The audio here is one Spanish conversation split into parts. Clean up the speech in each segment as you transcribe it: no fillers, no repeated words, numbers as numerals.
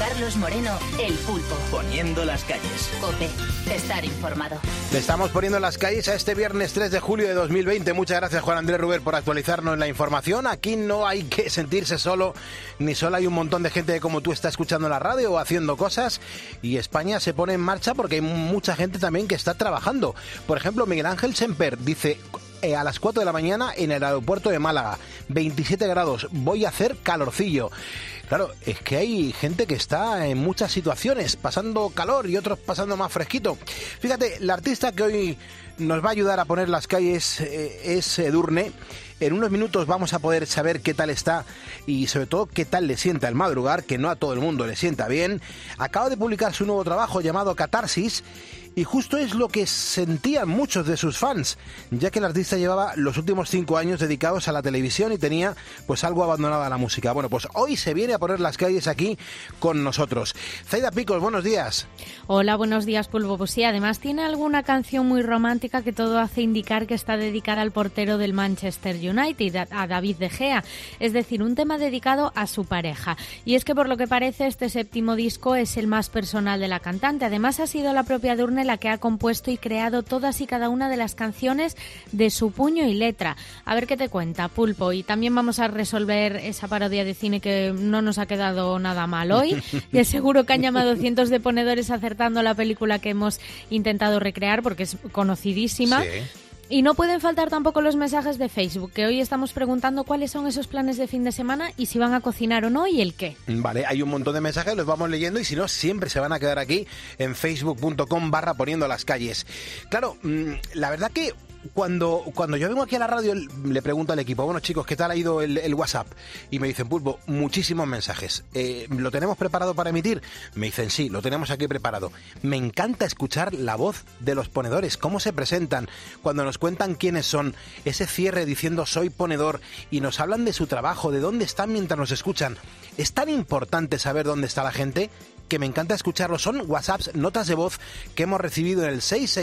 Carlos Moreno, El Pulpo. Poniendo las calles. COPE. Estar informado. Le estamos poniendo las calles a este viernes 3 de julio de 2020. Muchas gracias, Juan Andrés Ruber, por actualizarnos en la información. Aquí no hay que sentirse solo, ni sola. Hay un montón de gente como tú está escuchando la radio o haciendo cosas. Y España se pone en marcha porque hay mucha gente también que está trabajando. Por ejemplo, Miguel Ángel Semper dice... a las 4 de la mañana en el aeropuerto de Málaga, 27 grados, voy a hacer calorcillo. Claro, es que hay gente que está en muchas situaciones, pasando calor y otros pasando más fresquito. Fíjate, la artista que hoy nos va a ayudar a poner las calles es Edurne. En unos minutos vamos a poder saber qué tal está y sobre todo qué tal le sienta el madrugar, que no a todo el mundo le sienta bien. Acaba de publicar su nuevo trabajo llamado Catarsis y justo es lo que sentían muchos de sus fans, ya que el artista llevaba los últimos 5 años dedicados a la televisión y tenía pues algo abandonada la música. Bueno, pues hoy se viene a poner las calles aquí con nosotros. Zaida Picos, buenos días. Hola, buenos días, Pulpo. Pues sí, además tiene alguna canción muy romántica que todo hace indicar que está dedicada al portero del Manchester United, a David De Gea, es decir, un tema dedicado a su pareja. Y es que por lo que parece este séptimo disco es el más personal de la cantante. Además ha sido la propia Edurne la que ha compuesto y creado todas y cada una de las canciones de su puño y letra. A ver qué te cuenta, Pulpo. Y también vamos a resolver esa parodia de cine que no nos ha quedado nada mal hoy, que seguro que han llamado cientos de ponedores acertando la película que hemos intentado recrear porque es conocidísima. Sí. Y no pueden faltar tampoco los mensajes de Facebook, que hoy estamos preguntando cuáles son esos planes de fin de semana y si van a cocinar o no y el qué. Vale, hay un montón de mensajes, los vamos leyendo y si no, siempre se van a quedar aquí en facebook.com/poniendo las calles. Claro, la verdad que cuando yo vengo aquí a la radio le pregunto al equipo, bueno chicos, ¿qué tal ha ido el WhatsApp? Y me dicen, Pulpo, muchísimos mensajes. ¿Lo tenemos preparado para emitir? Me dicen, sí, lo tenemos aquí preparado. Me encanta escuchar la voz de los ponedores, cómo se presentan, cuando nos cuentan quiénes son, ese cierre diciendo soy ponedor y nos hablan de su trabajo, de dónde están mientras nos escuchan. Es tan importante saber dónde está la gente que me encanta escucharlo. Son WhatsApps, notas de voz que hemos recibido en el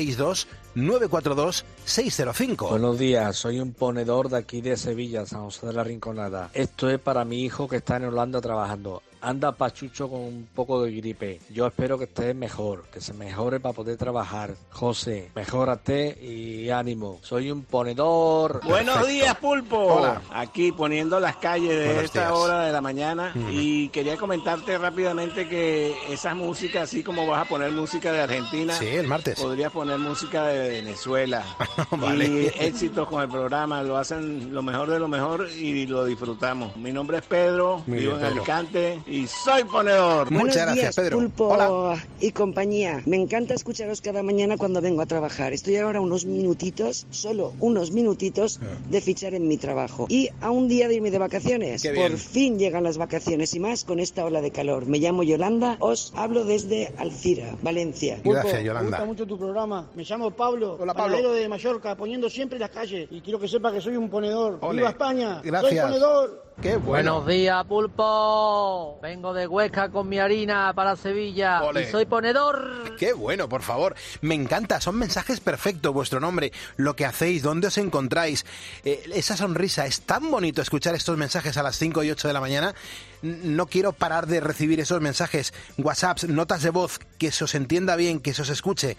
662-942-605. Buenos días, soy un ponedor de aquí de Sevilla, San José de la Rinconada. Esto es para mi hijo que está en Holanda trabajando. Anda pachucho con un poco de gripe. Yo espero que estés mejor, que se mejore para poder trabajar. José, mejórate y ánimo. Soy un ponedor. Buenos días, Pulpo. Hola. Aquí poniendo las calles de Buenos esta días. hora de la mañana. Y quería comentarte rápidamente que esa música, así como vas a poner música de Argentina, Sí, el martes. podrías poner música de Venezuela. Vale. Y éxitos con el programa, lo hacen lo mejor de lo mejor y lo disfrutamos. Mi nombre es Pedro, Muy vivo bien, en Pedro. Alicante y soy ponedor. Muchas Buenos gracias, días, Pedro. Pulpo Hola. y compañía. Me encanta escucharos cada mañana cuando vengo a trabajar. Estoy ahora unos minutitos, solo unos minutitos, de fichar en mi trabajo. Y a un día de irme de vacaciones. Qué bien. Por fin llegan las vacaciones y más con esta ola de calor. Me llamo Yolanda, os hablo desde Alcira, Valencia. Gracias, Yolanda. Me gusta mucho tu programa. Me llamo Pablo, Hola, Pablo. panadero de Mallorca, poniendo siempre las calles. Y quiero que sepa que soy un ponedor. Ole. ¡Viva España! Gracias. ¡Soy ponedor! Qué bueno. Buenos días, Pulpo. Vengo de Huesca con mi harina para Sevilla. Ole. Y soy ponedor. Qué bueno, por favor. Me encanta, son mensajes perfectos, vuestro nombre, lo que hacéis, dónde os encontráis, esa sonrisa. Es tan bonito escuchar estos mensajes a las 5 y 8 de la mañana. No quiero parar de recibir esos mensajes, WhatsApps, notas de voz, que se os entienda bien, que se os escuche.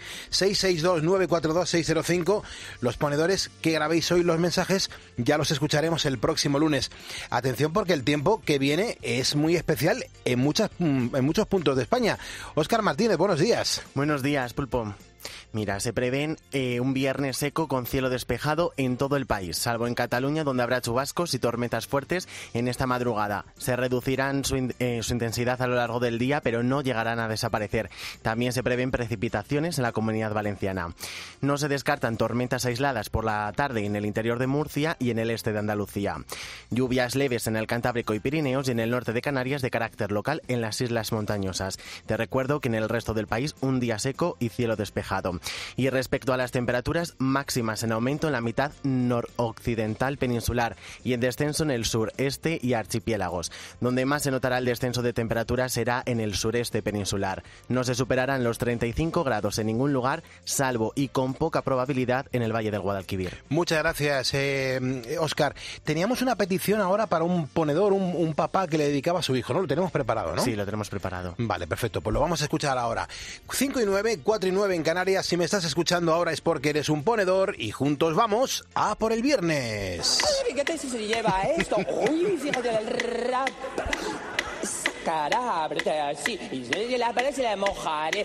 662-942-605. Los ponedores que grabéis hoy los mensajes ya los escucharemos el próximo lunes. Atención porque el tiempo que viene es muy especial en muchos puntos de España. Óscar Martínez, buenos días. Buenos días, Pulpo. Mira, se prevén un viernes seco con cielo despejado en todo el país, salvo en Cataluña, donde habrá chubascos y tormentas fuertes en esta madrugada. Se reducirán su intensidad a lo largo del día, pero no llegarán a desaparecer. También se prevén precipitaciones en la Comunidad Valenciana. No se descartan tormentas aisladas por la tarde en el interior de Murcia y en el este de Andalucía. Lluvias leves en el Cantábrico y Pirineos y en el norte de Canarias de carácter local en las islas montañosas. Te recuerdo que en el resto del país un día seco y cielo despejado. despejado. Y respecto a las temperaturas, máximas en aumento en la mitad noroccidental peninsular y en descenso en el sur, este y archipiélagos. Donde más se notará el descenso de temperatura será en el sureste peninsular. No se superarán los 35 grados en ningún lugar, salvo y con poca probabilidad en el Valle del Guadalquivir. Muchas gracias, Óscar. Teníamos una petición ahora para un ponedor, un papá que le dedicaba a su hijo, ¿no? Lo tenemos preparado, ¿no? Sí, lo tenemos preparado. Vale, perfecto. Pues lo vamos a escuchar ahora. 5 y 9, 4 y 9 en Canarias. Si me estás escuchando ahora es porque eres un ponedor y juntos vamos a por el viernes. Ay, fíjate si se lleva esto. Uy, fíjate el rap. Esa cara, ábrete así. Y si la pared se la mojaré.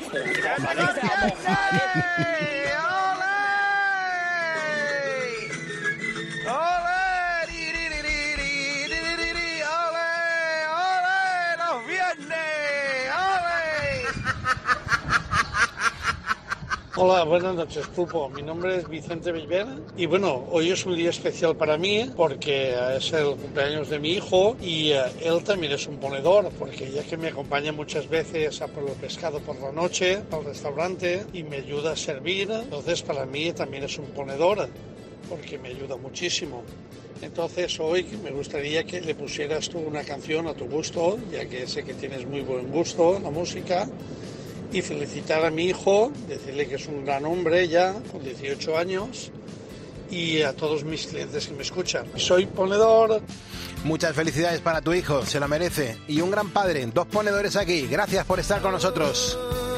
Hola, buenas noches, Pulpo. Mi nombre es Vicente Vilvera y bueno, hoy es un día especial para mí porque es el cumpleaños de mi hijo y él también es un ponedor porque ya que me acompaña muchas veces a por el pescado por la noche al restaurante y me ayuda a servir, entonces para mí también es un ponedor porque me ayuda muchísimo. Entonces hoy me gustaría que le pusieras tú una canción a tu gusto, ya que sé que tienes muy buen gusto en la música. Y felicitar a mi hijo, decirle que es un gran hombre ya, con 18 años, y a todos mis clientes que me escuchan. Soy ponedor. Muchas felicidades para tu hijo, se lo merece. Y un gran padre, 2 ponedores aquí. Gracias por estar con nosotros.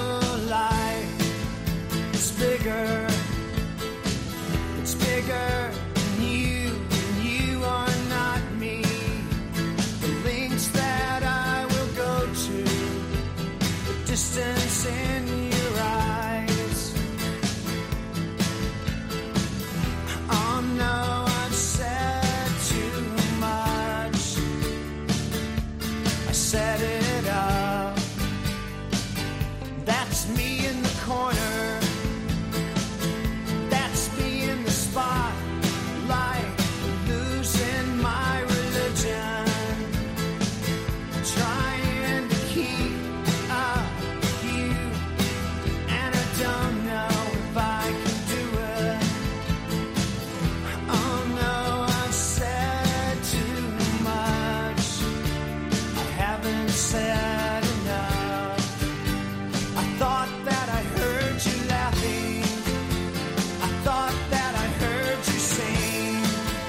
Distance in your eyes. Oh no, I've said too much. I set it up. That's me in the corner. That's me in the spotlight, losing my religion. Trying to keep up. Don't know if I can do it. Oh no, I've said too much. I haven't said enough. I thought that I heard you laughing. I thought that I heard you sing.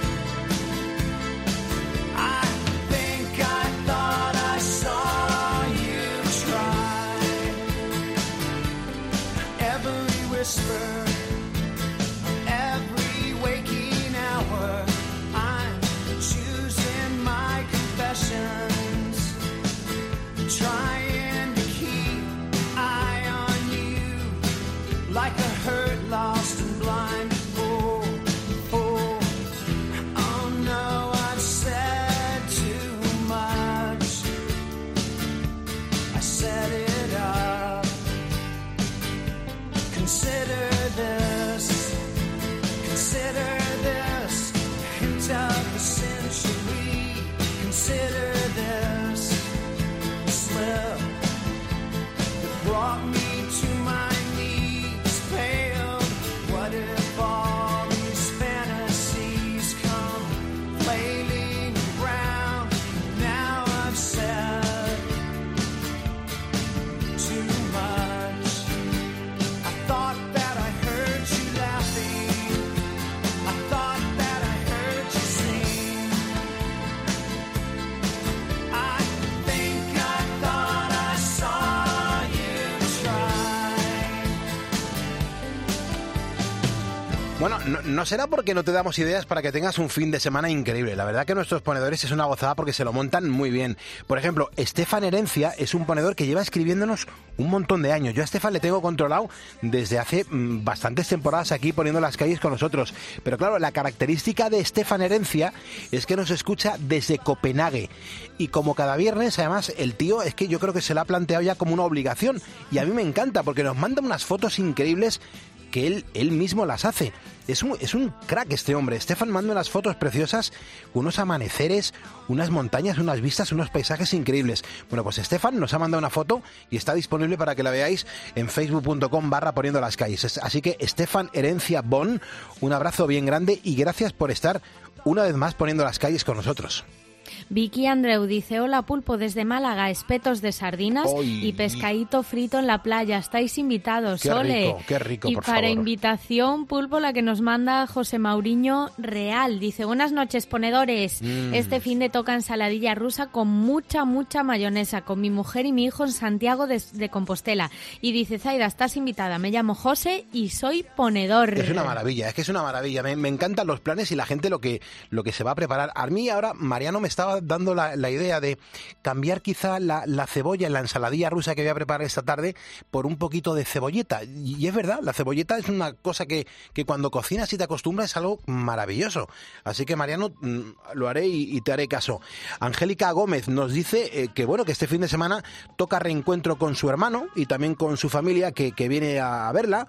I think I thought I saw you try. Every whisper, every waking hour, I'm choosing my confessions, trying to keep eye on you, like a hurt, lost and blind. Oh, oh, oh no, I've said too much. I set it up. Consider this, hint of the century. Consider this slip that brought me to my knees, pale. What if all these fantasies come flailing around? Now I've said too much. Thought that I heard you laughing. I thought that I heard you sing. I think I thought I saw you try. Bueno, no será porque no te damos ideas para que tengas un fin de semana increíble. La verdad que nuestros ponedores es una gozada porque se lo montan muy bien. Por ejemplo, Estefan Herencia es un ponedor que lleva escribiéndonos un montón de años. Yo a Estefan le tengo controlado desde hace bastantes temporadas aquí poniendo las calles con nosotros. Pero claro, la característica de Estefan Herencia es que nos escucha desde Copenhague. Y como cada viernes, además, el tío es que yo creo que se lo ha planteado ya como una obligación. Y a mí me encanta porque nos manda unas fotos increíbles que él mismo las hace. Es un crack este hombre. Estefan manda unas fotos preciosas, unos amaneceres, unas montañas, unas vistas, unos paisajes increíbles. Bueno, pues Estefan nos ha mandado una foto y está disponible para que la veáis en facebook.com/poniendo las calles. Así que Estefan Herencia Bon, un abrazo bien grande y gracias por estar una vez más poniendo las calles con nosotros. Vicky Andreu dice: hola Pulpo, desde Málaga, espetos de sardinas y pescadito frito en la playa. Estáis invitados, Qué rico, y por para favor. Invitación, Pulpo, la que nos manda José Mauriño Real. Dice: buenas noches, ponedores. Este fin de toca ensaladilla rusa con mucha mayonesa, con mi mujer y mi hijo en Santiago de Compostela. Y dice: Zaida, estás invitada. Me llamo José y soy ponedor. Es una maravilla, es que es una maravilla. Me encantan los planes y la gente lo que se va a preparar. A mí ahora Mariano me estaba dando la idea de cambiar quizá la cebolla en la ensaladilla rusa que voy a preparar esta tarde por un poquito de cebolleta. Y es verdad, la cebolleta es una cosa que cuando cocinas y te acostumbras es algo maravilloso. Así que Mariano, lo haré y te haré caso. Angélica Gómez nos dice que este fin de semana toca reencuentro con su hermano y también con su familia que viene a verla.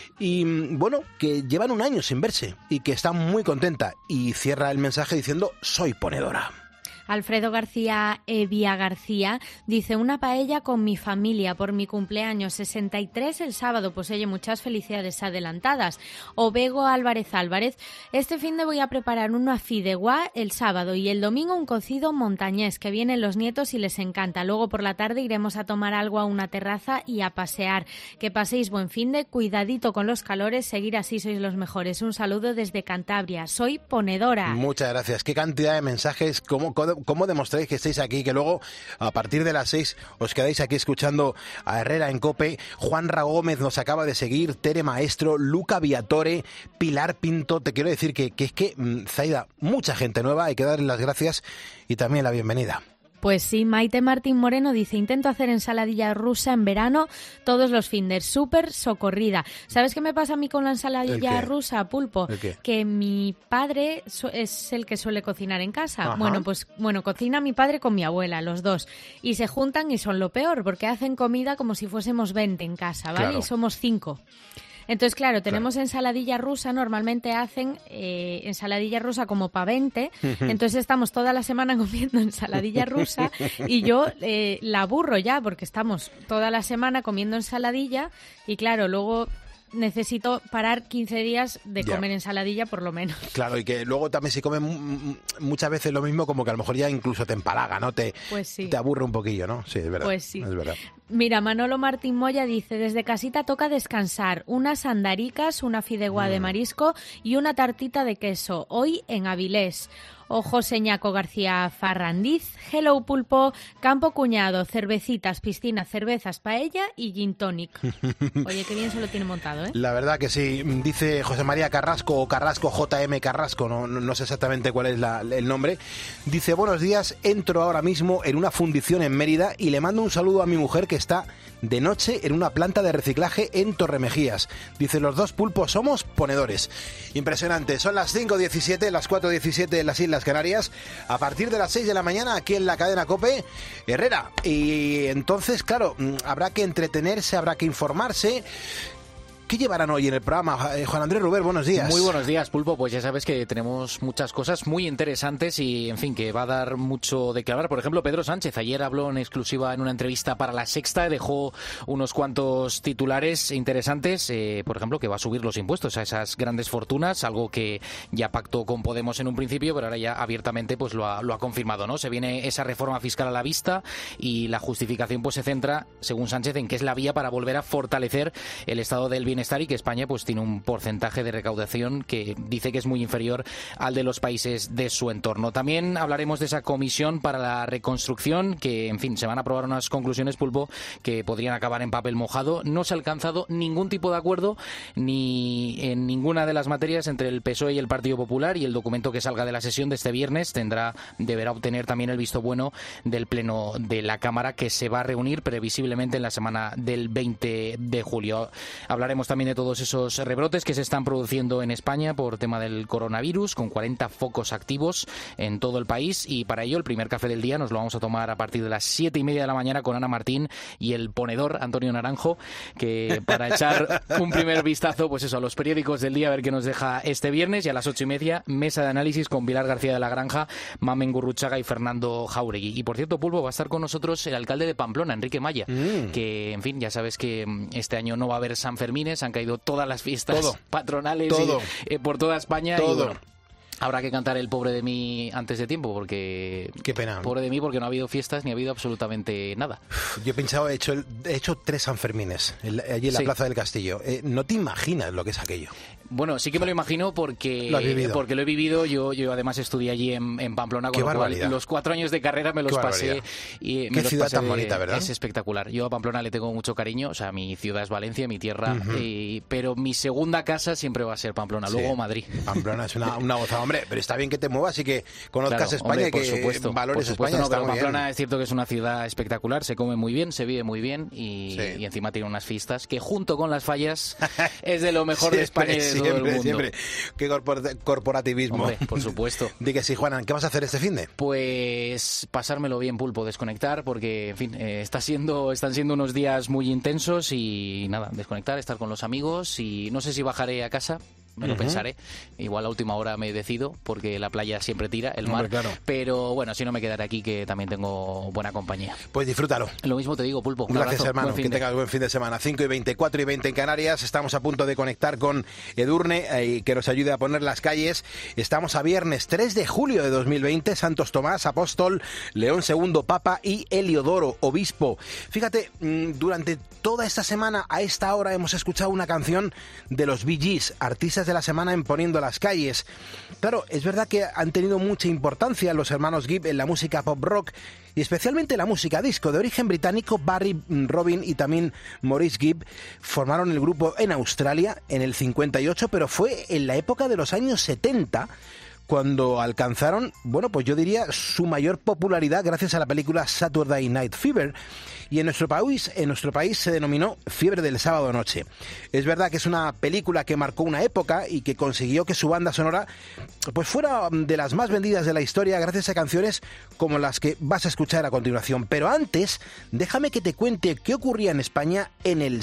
Y bueno, que llevan un año sin verse y que está muy contenta. Y cierra el mensaje diciendo: soy ponedora. Alfredo García Evia García dice: una paella con mi familia por mi cumpleaños 63 el sábado. Pues oye, muchas felicidades adelantadas. Obego Álvarez: este fin de voy a preparar una fideuá el sábado y el domingo un cocido montañés, que vienen los nietos y les encanta. Luego por la tarde iremos a tomar algo a una terraza y a pasear. Que paséis buen fin de, cuidadito con los calores, seguir así, sois los mejores. Un saludo desde Cantabria. Soy ponedora. Muchas gracias. Qué cantidad de mensajes, cómo demostráis que estáis aquí, que luego a partir de las 6 os quedáis aquí escuchando a Herrera en COPE. Juanra Gómez nos acaba de seguir, Tere Maestro, Luca Viatore, Pilar Pinto. Te quiero decir que es que, Zaida, mucha gente nueva, hay que darle las gracias y también la bienvenida. Pues sí, Maite Martín Moreno dice: intento hacer ensaladilla rusa en verano todos los finders, súper socorrida. ¿Sabes qué me pasa a mí con la ensaladilla rusa, Pulpo? Que mi padre es el que suele cocinar en casa. Ajá. Cocina mi padre con mi abuela, los dos. Y se juntan y son lo peor, porque hacen comida como si fuésemos 20 en casa, ¿vale? Claro. Y somos 5. Entonces, claro, tenemos ensaladilla rusa, normalmente hacen ensaladilla rusa como para 20, entonces estamos toda la semana comiendo ensaladilla rusa y yo la aburro ya porque estamos toda la semana comiendo ensaladilla y claro, luego necesito parar 15 días de comer ensaladilla por lo menos. Claro, y que luego también si comes muchas veces lo mismo, como que a lo mejor ya incluso te empalaga, ¿no? Te aburre un poquillo, ¿no? Sí, es verdad. Pues sí. Es verdad. Mira, Manolo Martín Moya dice: desde casita toca descansar, unas andaricas, una fideuá de marisco y una tartita de queso, hoy en Avilés. O José Ñaco García Farrandiz: hello Pulpo, campo cuñado, cervecitas, piscina, cervezas, paella y gin tonic. Oye, qué bien se lo tiene montado, ¿eh? La verdad que sí. Dice José María Carrasco o Carrasco, JM Carrasco, no sé exactamente cuál es el nombre. Dice: buenos días, entro ahora mismo en una fundición en Mérida y le mando un saludo a mi mujer que está de noche en una planta de reciclaje en Torremejías. Dice: los dos Pulpos somos ponedores. Impresionante. Son las 5:17, las 4:17 en las Islas Canarias. A partir de las 6 de la mañana aquí en la cadena COPE, Herrera. Y entonces, claro, habrá que entretenerse, habrá que informarse. ¿Qué llevarán hoy en el programa? Juan Andrés Ruber, buenos días. Muy buenos días, Pulpo. Pues ya sabes que tenemos muchas cosas muy interesantes y, en fin, que va a dar mucho de qué hablar. Por ejemplo, Pedro Sánchez ayer habló en exclusiva en una entrevista para La Sexta, dejó unos cuantos titulares interesantes, por ejemplo, que va a subir los impuestos a esas grandes fortunas, algo que ya pactó con Podemos en un principio, pero ahora ya abiertamente pues lo ha confirmado, ¿no? Se viene esa reforma fiscal a la vista y la justificación pues se centra, según Sánchez, en que es la vía para volver a fortalecer el estado del bienestar y que España pues tiene un porcentaje de recaudación que dice que es muy inferior al de los países de su entorno. También hablaremos de esa comisión para la reconstrucción que, en fin, se van a aprobar unas conclusiones, Pulpo, que podrían acabar en papel mojado. No se ha alcanzado ningún tipo de acuerdo ni en ninguna de las materias entre el PSOE y el Partido Popular y el documento que salga de la sesión de este viernes deberá obtener también el visto bueno del Pleno de la Cámara, que se va a reunir previsiblemente en la semana del 20 de julio. Hablaremos también de todos esos rebrotes que se están produciendo en España por tema del coronavirus, con 40 focos activos en todo el país, y para ello el primer café del día nos lo vamos a tomar a partir de las 7:30 de la mañana con Ana Martín y el ponedor Antonio Naranjo, que para echar un primer vistazo pues eso, a los periódicos del día, a ver qué nos deja este viernes, y a las 8:30 mesa de análisis con Pilar García de la Granja, Mamen Gurruchaga y Fernando Jauregui. Y por cierto, Pulpo, va a estar con nosotros el alcalde de Pamplona, Enrique Maya, que en fin, ya sabes que este año no va a haber Sanfermines, han caído todas las fiestas patronales por toda España. Y bueno, habrá que cantar el pobre de mí antes de tiempo, porque... Qué pena. Pobre de mí, porque no ha habido fiestas ni ha habido absolutamente nada. Yo he pensado, he hecho 3 Sanfermines allí en la Plaza del Castillo. No te imaginas lo que es aquello. Bueno, sí que me lo imagino porque lo he vivido. Yo además estudié allí en Pamplona, con lo cual los 4 años de carrera me los pasé. Y qué ciudad tan bonita, ¿verdad? Es espectacular. Yo a Pamplona le tengo mucho cariño, o sea, mi ciudad es Valencia, mi tierra, pero mi segunda casa siempre va a ser Pamplona, luego Madrid. Pamplona es una gozada, hombre, pero está bien que te muevas y que conozcas España, y que valores España. No, pero Pamplona es cierto que es una ciudad espectacular, se come muy bien, se vive muy bien y encima tiene unas fiestas que junto con las fallas es de lo mejor de España y de todo el mundo. Siempre. Qué corporativismo. Hombre, por supuesto. Di que sí, Juanan, ¿qué vas a hacer este finde? Pues pasármelo bien, Pulpo, desconectar, porque, en fin, están siendo unos días muy intensos y nada, desconectar, estar con los amigos, y no sé si bajaré a casa. Me lo pensaré. Igual a última hora me decido, porque la playa siempre tira, el mar. Claro. Pero bueno, si no, me quedaré aquí, que también tengo buena compañía. Pues disfrútalo. Lo mismo te digo, Pulpo. Gracias, hermano. Que tengas buen fin de semana. 5:20, 4:20 en Canarias. Estamos a punto de conectar con Edurne, y que nos ayude a poner las calles. Estamos a viernes 3 de julio de 2020. Santos Tomás, apóstol, León II, papa, y Heliodoro, obispo. Fíjate, durante toda esta semana, a esta hora, hemos escuchado una canción de los Bee Gees, artistas de la semana en Poniendo las Calles. Claro, es verdad que han tenido mucha importancia los hermanos Gibb en la música pop rock, y especialmente la música disco. De origen británico, Barry, Robin y también Maurice Gibb formaron el grupo en Australia en el 58, pero fue en la época de los años 70 cuando alcanzaron, bueno, pues yo diría su mayor popularidad gracias a la película Saturday Night Fever. Y en nuestro país se denominó Fiebre del Sábado Noche. Es verdad que es una película que marcó una época y que consiguió que su banda sonora pues fuera de las más vendidas de la historia gracias a canciones como las que vas a escuchar a continuación. Pero antes, déjame que te cuente qué ocurría en España en el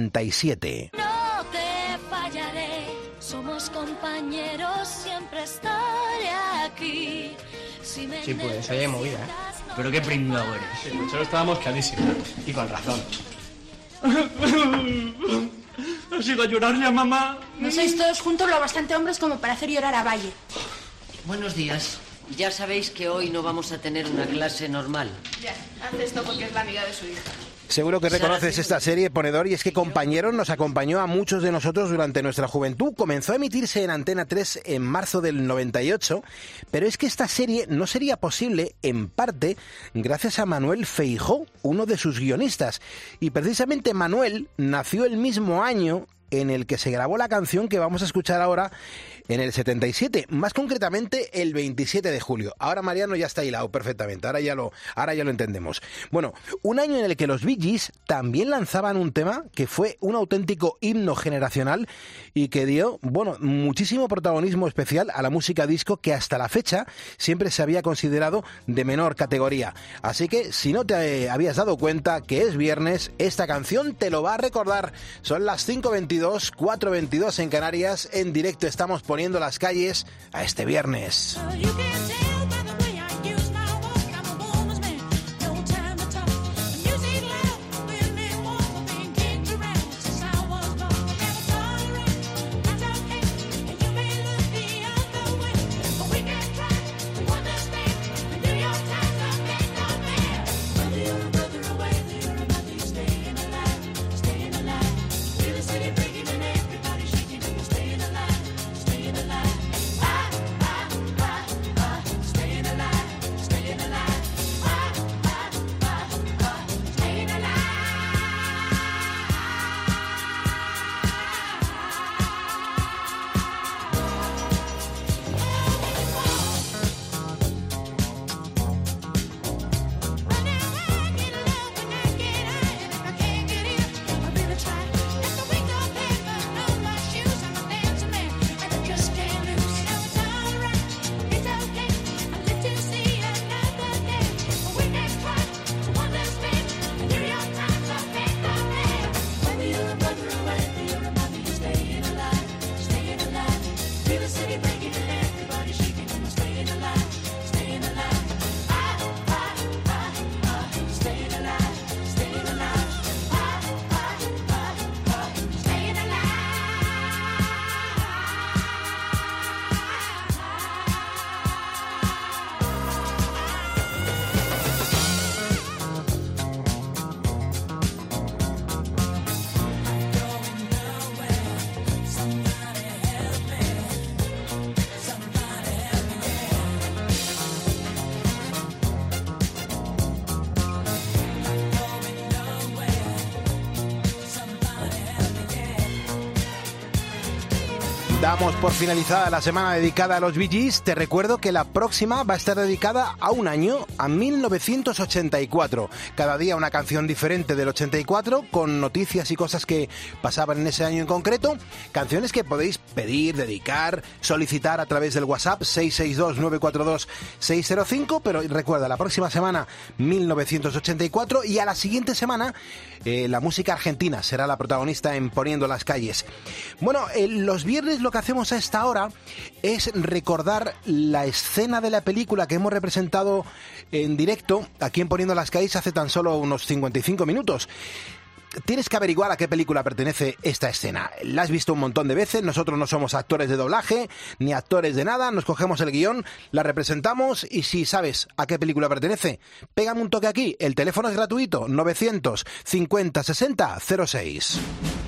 77. No te fallaré, somos compañeros, siempre estaré aquí. Si Sí, pues ahí hay movida, ¿eh? Pero qué pringado eres. Sí, nosotros estábamos clarísimos. Y con razón. No sigo a llorarle a mamá. No sois todos juntos lo bastante hombres como para hacer llorar a Valle. Buenos días. Ya sabéis que hoy no vamos a tener una clase normal. Ya, hace esto porque es la amiga de su hija. Seguro que reconoces esta serie, Ponedor, y es que Compañeros nos acompañó a muchos de nosotros durante nuestra juventud. Comenzó a emitirse en Antena 3 en marzo del 98, pero es que esta serie no sería posible, en parte, gracias a Manuel Feijóo, uno de sus guionistas. Y precisamente Manuel nació el mismo año en el que se grabó la canción que vamos a escuchar ahora, en el 77, más concretamente el 27 de julio. Ahora Mariano ya está hilado perfectamente, ahora ya lo entendemos. Bueno, un año en el que los Bee Gees también lanzaban un tema que fue un auténtico himno generacional y que dio, bueno, muchísimo protagonismo especial a la música disco, que hasta la fecha siempre se había considerado de menor categoría. Así que, si no te habías dado cuenta que es viernes, esta canción te lo va a recordar. Son las 5:22, 4:22 en Canarias. En directo estamos poniendo las calles a este viernes. Damos por finalizada la semana dedicada a los Bee Gees. Te recuerdo que la próxima va a estar dedicada a un año, a 1984. Cada día una canción diferente del 84, con noticias y cosas que pasaban en ese año en concreto. Canciones que podéis pedir, dedicar, solicitar a través del WhatsApp 662-942-605. Pero recuerda, la próxima semana 1984 y a la siguiente semana la música argentina será la protagonista en Poniendo las Calles. Bueno, los viernes lo que hacemos a esta hora es recordar la escena de la película que hemos representado en directo aquí en Poniendo las Calles hace tan solo unos 55 minutos. Tienes que averiguar a qué película pertenece esta escena. La has visto un montón de veces, nosotros no somos actores de doblaje, ni actores de nada, nos cogemos el guión, la representamos y si sabes a qué película pertenece, pégame un toque aquí, el teléfono es gratuito, 950 60 06.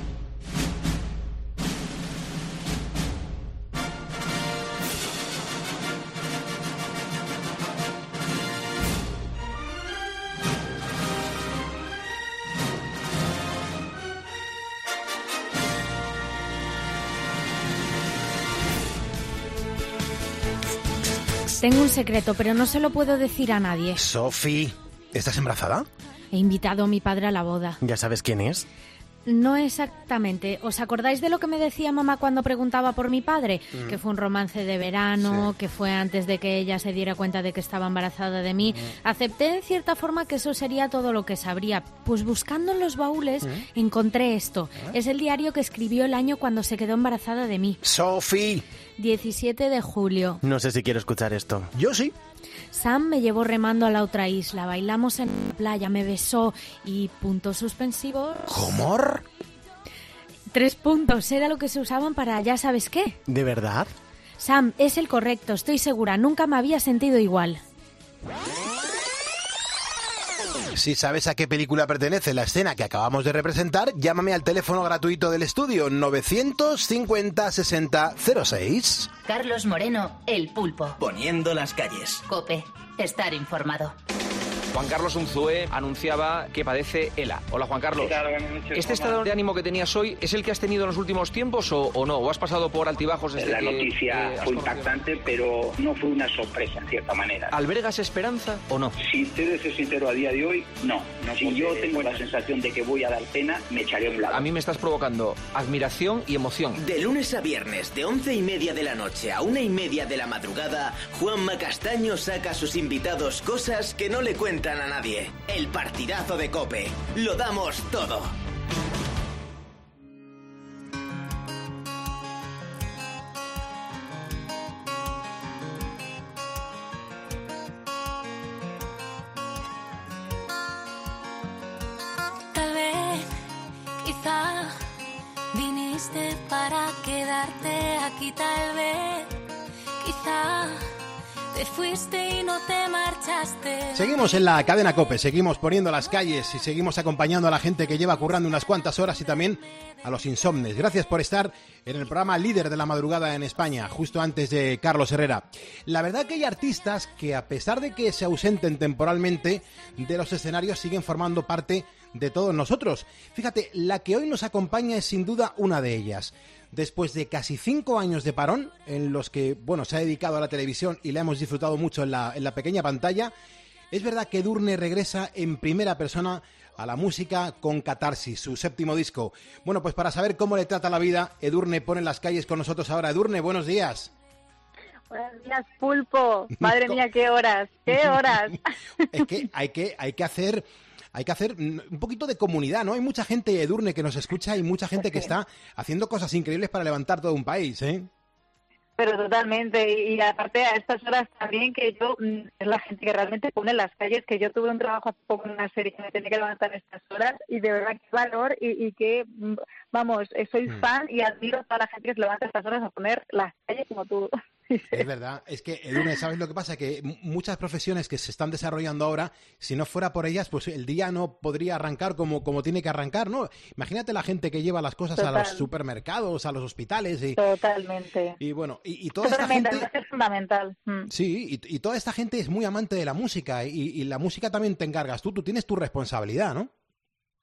Tengo un secreto, pero no se lo puedo decir a nadie. Sophie, ¿estás embarazada? He invitado a mi padre a la boda. ¿Ya sabes quién es? No exactamente. ¿Os acordáis de lo que me decía mamá cuando preguntaba por mi padre? Que fue un romance de verano, que fue antes de que ella se diera cuenta de que estaba embarazada de mí. Acepté en cierta forma que eso sería todo lo que sabría. Pues buscando en los baúles encontré esto. Es el diario que escribió el año cuando se quedó embarazada de mí. ¡Sophie! 17 de julio. No sé si quiero escuchar esto. Yo sí. Sam me llevó remando a la otra isla, bailamos en la playa, me besó y puntos suspensivos... ¿Cómo? 3 puntos, era lo que se usaban para ya sabes qué. ¿De verdad? Sam, es el correcto, estoy segura, nunca me había sentido igual. Si sabes a qué película pertenece la escena que acabamos de representar, llámame al teléfono gratuito del estudio 950 60 06. Carlos Moreno, El Pulpo. Poniendo las calles. COPE. Estar informado. Juan Carlos Unzué anunciaba que padece ELA. Hola, Juan Carlos. ¿Este estado de ánimo que tenías hoy es el que has tenido en los últimos tiempos o no? ¿O has pasado por altibajos desde La que noticia fue impactante, pero no fue una sorpresa, en cierta manera. ¿Albergas esperanza o no? Si te de ser sincero, a día de hoy, no. Si yo tengo la sensación de que voy a dar pena, me echaré a un lado. A mí me estás provocando admiración y emoción. De lunes a viernes, de 11:30 de la noche a 1:30 de la madrugada, Juanma Castaño saca a sus invitados cosas que no le cuentan a nadie. El partidazo de COPE. Lo damos todo. Tal vez, quizá, viniste para quedarte aquí. Tal vez, quizá, te fuiste y no te marchaste. Seguimos en la cadena COPE, seguimos poniendo las calles y seguimos acompañando a la gente que lleva currando unas cuantas horas y también a los insomnes. Gracias por estar en el programa líder de la madrugada en España, justo antes de Carlos Herrera. La verdad que hay artistas que, a pesar de que se ausenten temporalmente de los escenarios, siguen formando parte de todos nosotros. Fíjate, la que hoy nos acompaña es sin duda una de ellas. Después de casi 5 años de parón, en los que, bueno, se ha dedicado a la televisión y la hemos disfrutado mucho en la pequeña pantalla, es verdad que Edurne regresa en primera persona a la música con Catarsis, su 7º disco. Bueno, pues para saber cómo le trata la vida, Edurne pone en las calles con nosotros ahora. Edurne, buenos días. Buenos días, Pulpo. Madre mía, qué horas, qué horas. Es que hay que hacer un poquito de comunidad, ¿no? Hay mucha gente, Edurne, que nos escucha y mucha gente que está haciendo cosas increíbles para levantar todo un país, ¿eh? Pero totalmente, y aparte a estas horas también que yo, es la gente que realmente pone en las calles, que yo tuve un trabajo hace poco en una serie que me tenía que levantar a estas horas, y de verdad qué valor, y que, vamos, soy fan y admiro a toda la gente que se levanta a estas horas a poner las calles como tú. Es verdad, es que, Edurne, ¿sabes lo que pasa? Que muchas profesiones que se están desarrollando ahora, si no fuera por ellas, pues el día no podría arrancar como tiene que arrancar, ¿no? Imagínate la gente que lleva las cosas a los supermercados, a los hospitales y... Totalmente. Y bueno, y toda esta gente... Es fundamental. Sí, y toda esta gente es muy amante de la música y la música también te encargas tú tienes tu responsabilidad, ¿no?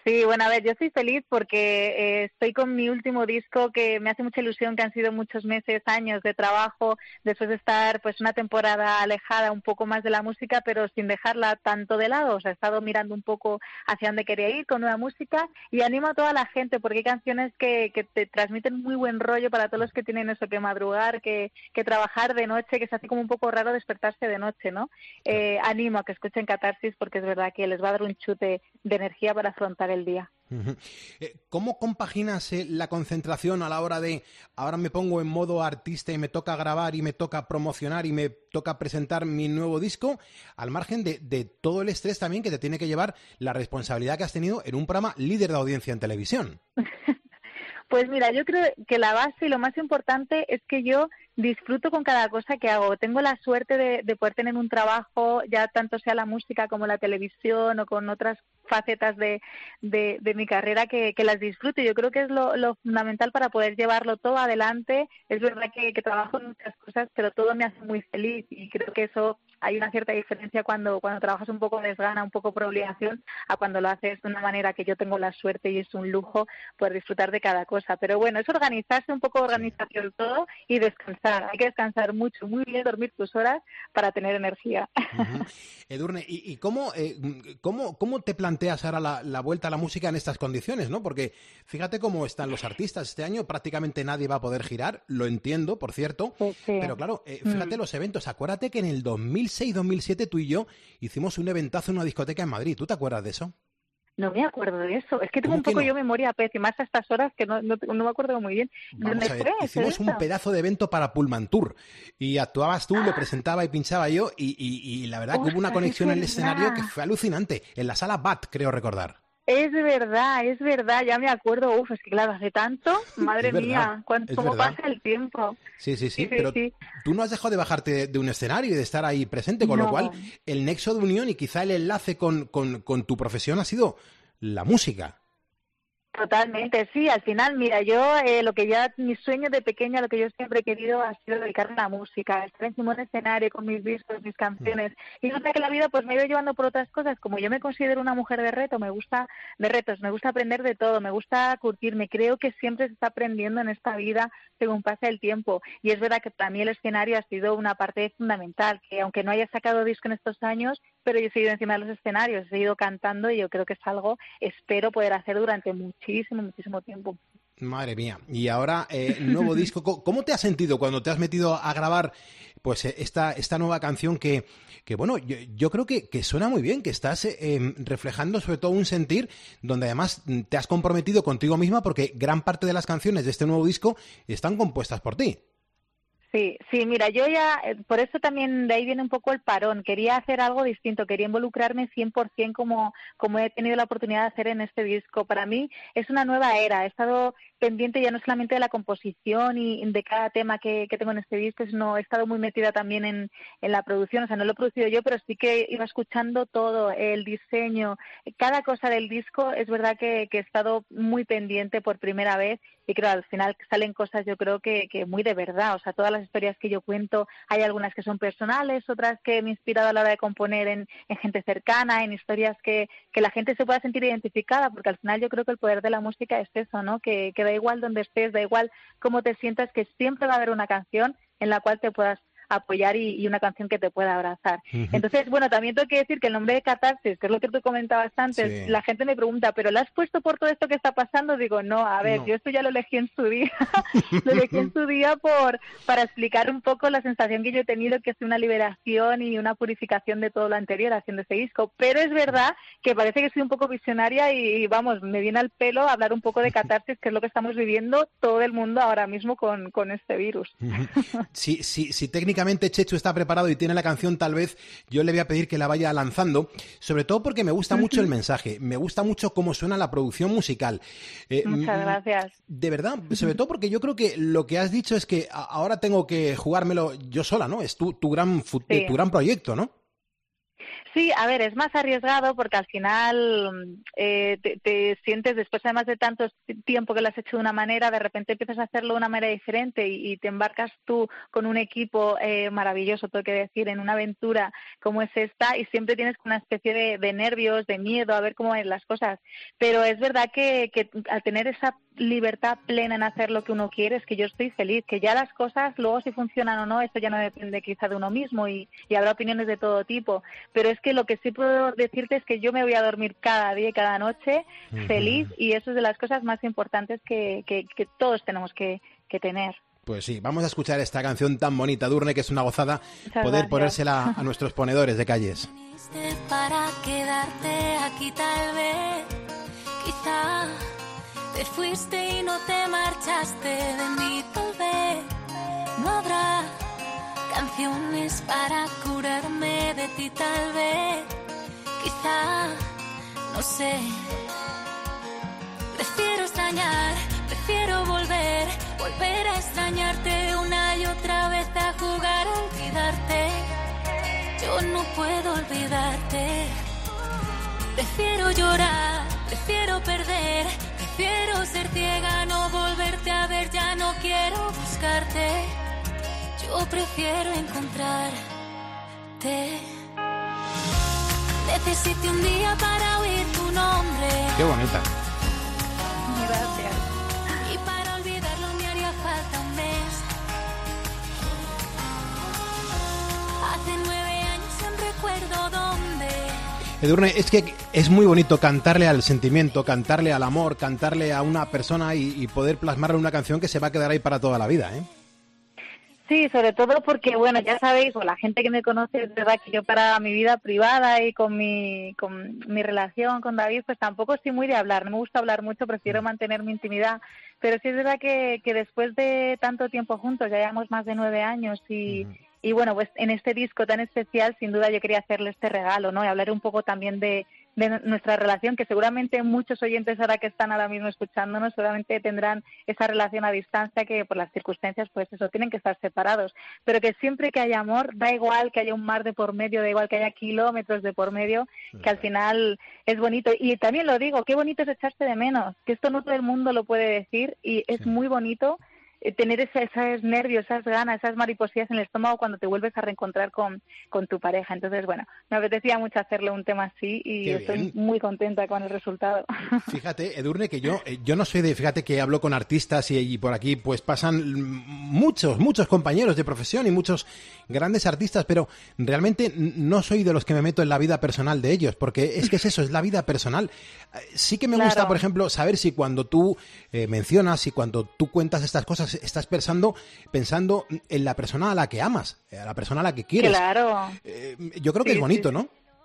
Sí, bueno, a ver, yo estoy feliz porque estoy con mi último disco que me hace mucha ilusión, que han sido muchos meses, años de trabajo, después de estar pues una temporada alejada un poco más de la música, pero sin dejarla tanto de lado. O sea, he estado mirando un poco hacia dónde quería ir con nueva música y animo a toda la gente porque hay canciones que te transmiten muy buen rollo para todos los que tienen eso, que madrugar, que trabajar de noche, que se hace como un poco raro despertarse de noche, ¿no? Animo a que escuchen Catarsis porque es verdad que les va a dar un chute de energía para afrontar el día. ¿Cómo compaginas la concentración a la hora de ahora me pongo en modo artista y me toca grabar y me toca promocionar y me toca presentar mi nuevo disco, al margen de todo el estrés también que te tiene que llevar la responsabilidad que has tenido en un programa líder de audiencia en televisión? Pues mira, yo creo que la base y lo más importante es que yo disfruto con cada cosa que hago. Tengo la suerte de poder tener un trabajo, ya tanto sea la música como la televisión o con otras facetas de mi carrera que las disfruto. Yo creo que es lo fundamental para poder llevarlo todo adelante. Es verdad que trabajo en muchas cosas, pero todo me hace muy feliz y creo que eso hay una cierta diferencia cuando trabajas un poco desgana, un poco por obligación, a cuando lo haces de una manera que yo tengo la suerte y es un lujo poder disfrutar de cada cosa. Pero bueno, es organizarse, un poco de organización todo y descansar. Hay que descansar mucho, muy bien, dormir tus horas para tener energía. Edurne, ¿y cómo te planteas ahora la vuelta a la música en estas condiciones, ¿no? Porque fíjate cómo están los artistas. Este año prácticamente nadie va a poder girar, lo entiendo, por cierto, sí. Pero claro, fíjate los eventos. Acuérdate que en el 2006-2007 tú y yo hicimos un eventazo en una discoteca en Madrid. ¿Tú te acuerdas de eso? No me acuerdo de eso. Es que tengo un poco yo memoria pez y más a estas horas que no me acuerdo muy bien. Vamos a ver, hicimos un pedazo de evento para Pullman Tour y actuabas tú, lo presentaba y pinchaba yo y la verdad que hubo una conexión en el escenario que fue alucinante. En la sala BAT, creo recordar. Es verdad, ya me acuerdo. Uf, es que claro, hace tanto, madre mía, cómo pasa el tiempo. Sí, pero tú no has dejado de bajarte de un escenario y de estar ahí presente, con lo cual el nexo de unión y quizá el enlace con tu profesión ha sido la música. Totalmente, sí, al final, mira, yo mi sueño de pequeña, lo que yo siempre he querido ha sido dedicarme a la música, estar encima de un escenario con mis discos, mis canciones, y no sé que la vida pues me ha ido llevando por otras cosas, como yo me considero una mujer de retos, me gusta aprender de todo, me gusta curtirme, creo que siempre se está aprendiendo en esta vida según pasa el tiempo, y es verdad que para mí el escenario ha sido una parte fundamental, que aunque no haya sacado disco en estos años, pero yo he seguido encima de los escenarios, he seguido cantando y yo creo que es algo, espero poder hacer durante muchísimo tiempo. Madre mía. Y ahora, nuevo disco. ¿Cómo te has sentido cuando te has metido a grabar pues esta nueva canción que bueno, yo creo que suena muy bien, que estás reflejando sobre todo un sentir donde además te has comprometido contigo misma porque gran parte de las canciones de este nuevo disco están compuestas por ti? Sí, mira, yo ya, por eso también de ahí viene un poco el parón. Quería hacer algo distinto, quería involucrarme 100% como he tenido la oportunidad de hacer en este disco. Para mí es una nueva era. He estado pendiente ya no solamente de la composición y de cada tema que tengo en este disco, sino he estado muy metida también en la producción. O sea, no lo he producido yo, pero sí que iba escuchando todo, el diseño, cada cosa del disco. Es verdad que he estado muy pendiente por primera vez y creo al final salen cosas yo creo que muy de verdad. O sea, todas las historias que yo cuento, hay algunas que son personales, otras que me he inspirado a la hora de componer en gente cercana, en historias que la gente se pueda sentir identificada, porque al final yo creo que el poder de la música es eso, ¿no? Que da igual donde estés, da igual cómo te sientas, que siempre va a haber una canción en la cual te puedas apoyar y una canción que te pueda abrazar. Entonces, bueno, también tengo que decir que el nombre de Catarsis, que es lo que tú comentabas antes, la gente me pregunta, ¿pero lo has puesto por todo esto que está pasando? Digo, no, a ver, yo esto ya lo elegí en su día, lo elegí en su día para explicar un poco la sensación que yo he tenido, que es una liberación y una purificación de todo lo anterior haciendo ese disco, pero es verdad que parece que soy un poco visionaria y vamos, me viene al pelo hablar un poco de Catarsis, que es lo que estamos viviendo todo el mundo ahora mismo con este virus. Si técnicamente Chechu está preparado y tiene la canción, tal vez yo le voy a pedir que la vaya lanzando, sobre todo porque me gusta mucho el mensaje, me gusta mucho cómo suena la producción musical. Muchas gracias. De verdad, sobre todo porque yo creo que lo que has dicho es que ahora tengo que jugármelo yo sola, ¿no? Es tu gran proyecto, ¿no? Sí, a ver, es más arriesgado porque al final te sientes, después además de tanto tiempo que lo has hecho de una manera, de repente empiezas a hacerlo de una manera diferente y te embarcas tú con un equipo maravilloso, tengo que decir, en una aventura como es esta, y siempre tienes una especie de nervios, de miedo a ver cómo van las cosas. Pero es verdad que al tener esa libertad plena en hacer lo que uno quiere, es que yo estoy feliz, que ya las cosas luego si funcionan o no, esto ya no depende quizá de uno mismo y habrá opiniones de todo tipo, pero es que lo que sí puedo decirte es que yo me voy a dormir cada día y cada noche feliz, y eso es de las cosas más importantes que todos tenemos que tener. Pues sí, vamos a escuchar esta canción tan bonita, Edurne, que es una gozada Muchas poder gracias. ponérsela a nuestros ponedores de calles. Para quedarte aquí tal vez, quizá te fuiste y no te marchaste de mí tal vez. No habrá canciones para curarme de ti tal vez, quizá, no sé. Prefiero extrañar, prefiero volver a extrañarte una y otra vez, a jugar a olvidarte. Yo no puedo olvidarte. Prefiero llorar, prefiero perder, prefiero ser ciega, no volverte a ver, ya no quiero buscarte. Yo prefiero encontrarte. Necesito un día para oír tu nombre. Qué bonita. Gracias. Y para olvidarlo me haría falta un mes. Hace 9 años no recuerdo dónde. Edurne, es que es muy bonito cantarle al sentimiento, cantarle al amor, cantarle a una persona y poder plasmarle una canción que se va a quedar ahí para toda la vida, ¿eh? Sí, sobre todo porque, bueno, ya sabéis, o la gente que me conoce, es verdad que yo para mi vida privada y con mi relación con David, pues tampoco estoy muy de hablar, no me gusta hablar mucho, prefiero mantener mi intimidad, pero sí es verdad que después de tanto tiempo juntos, ya llevamos más de 9 años y bueno, pues en este disco tan especial, sin duda yo quería hacerle este regalo, ¿no? Y hablar un poco también de nuestra relación, que seguramente muchos oyentes ahora mismo escuchándonos, seguramente tendrán esa relación a distancia que por las circunstancias, pues eso, tienen que estar separados. Pero que siempre que haya amor, da igual que haya un mar de por medio, da igual que haya kilómetros de por medio, que al final es bonito. Y también lo digo, qué bonito es echarse de menos, que esto no todo el mundo lo puede decir y es muy bonito tener esos nervios, esas ganas, esas mariposillas en el estómago cuando te vuelves a reencontrar con tu pareja. Entonces, bueno, me apetecía mucho hacerle un tema así y Qué estoy bien. muy contenta con el resultado. Fíjate, Edurne, que yo no soy fíjate que hablo con artistas y por aquí pues pasan muchos compañeros de profesión y muchos grandes artistas, pero realmente no soy de los que me meto en la vida personal de ellos, porque es que es eso, es la vida personal. Sí que me gusta, por ejemplo, saber si cuando tú mencionas y cuando tú cuentas estas cosas estás pensando en la persona a la que amas, a la persona a la que quieres. Claro. Yo creo que Sí, es bonito, sí, ¿no?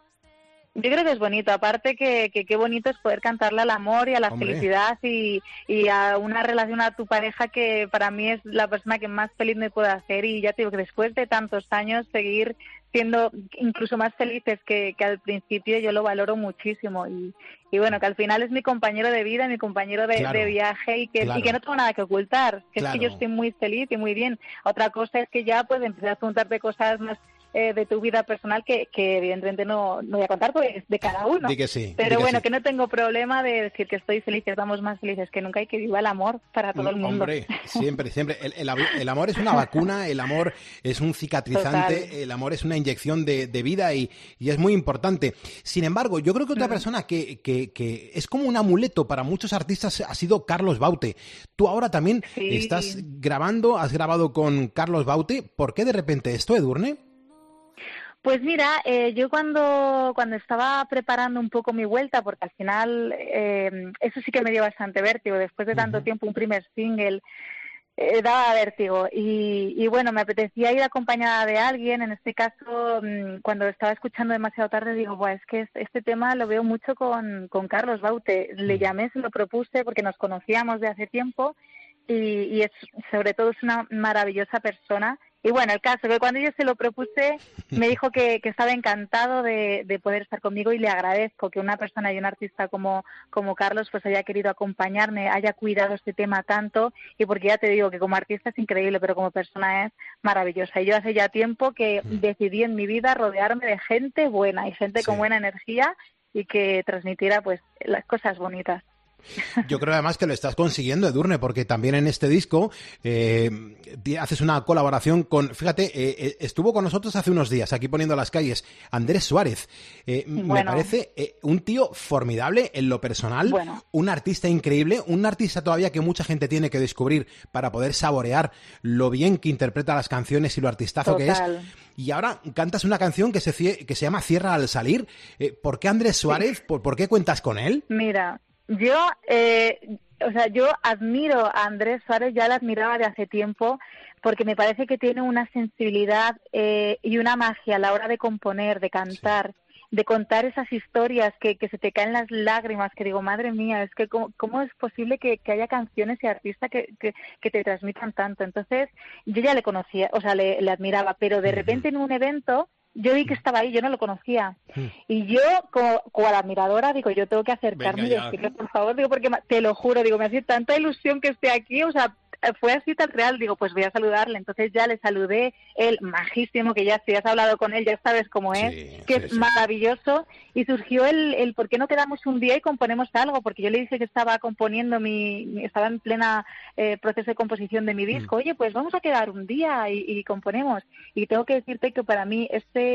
Yo creo que es bonito, aparte que qué bonito es poder cantarle al amor y a la Hombre. felicidad y a una relación a tu pareja que para mí es la persona que más feliz me puede hacer, y ya te digo que después de tantos años seguir siendo incluso más felices que al principio, yo lo valoro muchísimo y bueno, que al final es mi compañero de vida, mi compañero de viaje y que no tengo nada que ocultar, que es que yo estoy muy feliz y muy bien. Otra cosa es que ya pues empezar a preguntarte cosas más de tu vida personal que evidentemente no voy a contar porque es de cada uno. Di que sí, pero di bueno, sí. que no tengo problema de decir que estoy feliz, que estamos más felices que nunca y que viva el amor para todo el mundo. Hombre, siempre. El amor es una vacuna, el amor es un cicatrizante, Total. el amor es una inyección de vida y es muy importante. Sin embargo, yo creo que otra persona que es como un amuleto para muchos artistas ha sido Carlos Baute. Tú ahora también estás grabando, has grabado con Carlos Baute. ¿Por qué de repente esto, Edurne? Pues mira, yo cuando estaba preparando un poco mi vuelta, porque al final eso sí que me dio bastante vértigo, después de tanto tiempo un primer single daba vértigo y bueno, me apetecía ir acompañada de alguien. En este caso, cuando estaba escuchando demasiado tarde, digo, es que este tema lo veo mucho con Carlos Baute. Le llamé, se lo propuse porque nos conocíamos de hace tiempo y sobre todo es una maravillosa persona Y bueno, el caso que cuando yo se lo propuse, me dijo que estaba encantado de poder estar conmigo y le agradezco que una persona y un artista como Carlos pues haya querido acompañarme, haya cuidado este tema tanto, y porque ya te digo que como artista es increíble, pero como persona es maravillosa. Y yo hace ya tiempo que decidí en mi vida rodearme de gente buena y gente con buena energía y que transmitiera pues las cosas bonitas. Yo creo además que lo estás consiguiendo, Edurne, porque también en este disco haces una colaboración con, fíjate, estuvo con nosotros hace unos días, aquí poniendo las calles, Andrés Suárez. Me parece un tío formidable en lo personal, un artista increíble, un artista todavía que mucha gente tiene que descubrir para poder saborear lo bien que interpreta las canciones y lo artistazo que es. Y ahora cantas una canción que se llama Cierra al salir. ¿Por qué Andrés Suárez? ¿Por qué cuentas con él? Mira, yo admiro a Andrés Suárez, ya la admiraba de hace tiempo, porque me parece que tiene una sensibilidad y una magia a la hora de componer, de cantar, de contar esas historias que se te caen las lágrimas, que digo, madre mía, es que cómo es posible que haya canciones y artistas que te transmitan tanto. Entonces, yo ya le conocía, o sea, le admiraba, pero de repente en un evento yo vi que estaba ahí, yo no lo conocía. Y yo, como la admiradora, digo, yo tengo que acercarme y decirle, por favor, digo, porque te lo juro, digo, me hace tanta ilusión que esté aquí, o sea, fue así tan real, digo, pues voy a saludarle. Entonces ya le saludé, él majísimo, que ya si has hablado con él ya sabes cómo es, es maravilloso, y surgió el ¿por qué no quedamos un día y componemos algo? Porque yo le dije que estaba componiendo estaba en plena proceso de composición de mi disco. Oye, pues vamos a quedar un día y componemos. Y tengo que decirte que para mí